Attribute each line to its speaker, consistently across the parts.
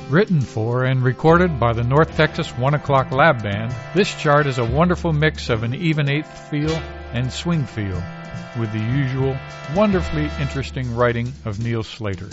Speaker 1: Written for and recorded by the North Texas 1 O'Clock Lab Band, this chart is a wonderful mix of an even eighth feel and swing feel, with the usual, wonderfully interesting writing of Neil Slater.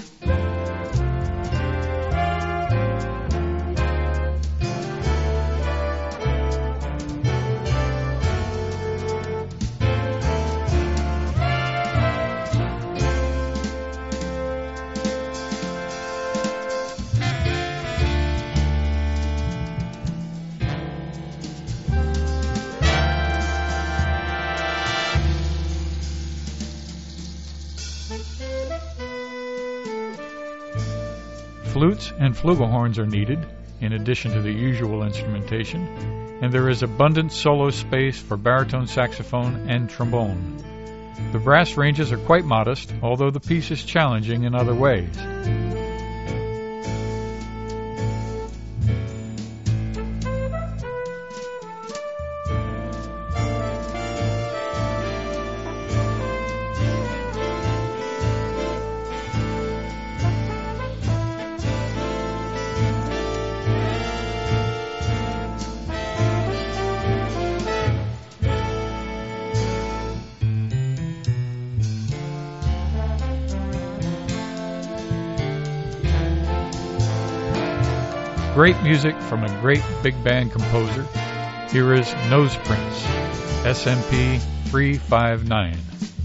Speaker 1: Flutes and flugelhorns are needed, in addition to the usual instrumentation, and there is abundant solo space for baritone saxophone and trombone. The brass ranges are quite modest, although the piece is challenging in other ways. Great music from a great big band composer. Here is Nose Prince, SMP 359.